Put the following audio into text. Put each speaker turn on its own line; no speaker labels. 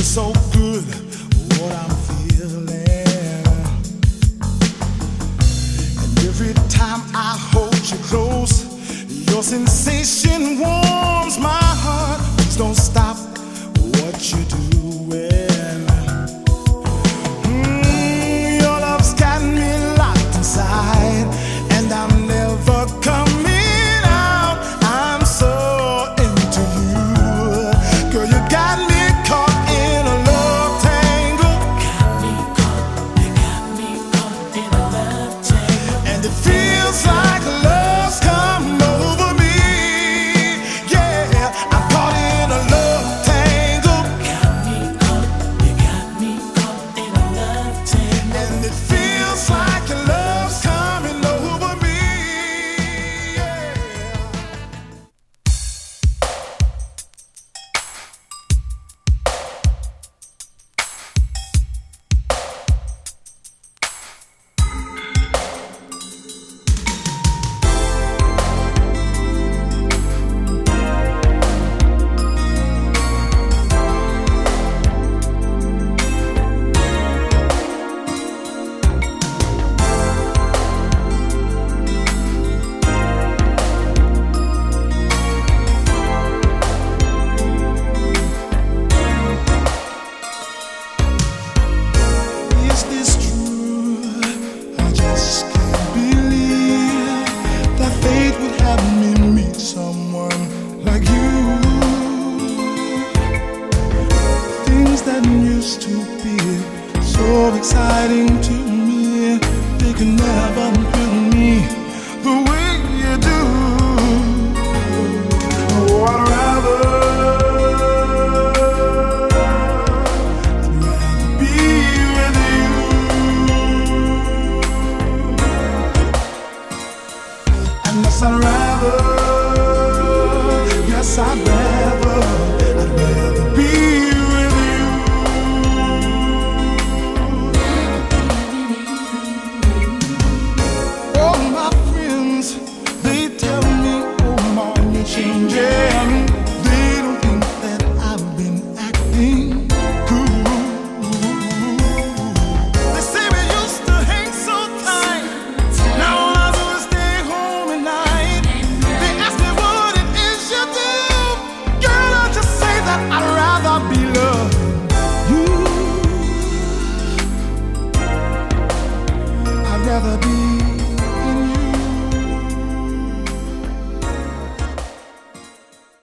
so good what I'm feeling. And every time I hold you close, your sensation warms my heart. Please don't stop what you're doing. Your love's got me locked inside, and I'm never coming out. I'm so into you, girl. You got me caught in a love tangle.
You got me caught in a love tangle.
And it feels like love's come over me. Yeah, I'm caught in a love tangle.
You got me caught in a love tangle.
And it feels like your love's coming over me. Yeah. Is this true? I just can't believe that fate would have me meet someone like you. Things that used to be so exciting to me, they can never thrill me the way you do. Oh, I'd rather be with you. And yes, I'd rather be with you. All my friends, they tell me, oh man, you're changing. They don't think that I've been acting cool. They say we used to hang so tight. Now I do is stay home at night. They ask me what it is you do. Girl, I just say that I'd rather be loving you. I'd rather be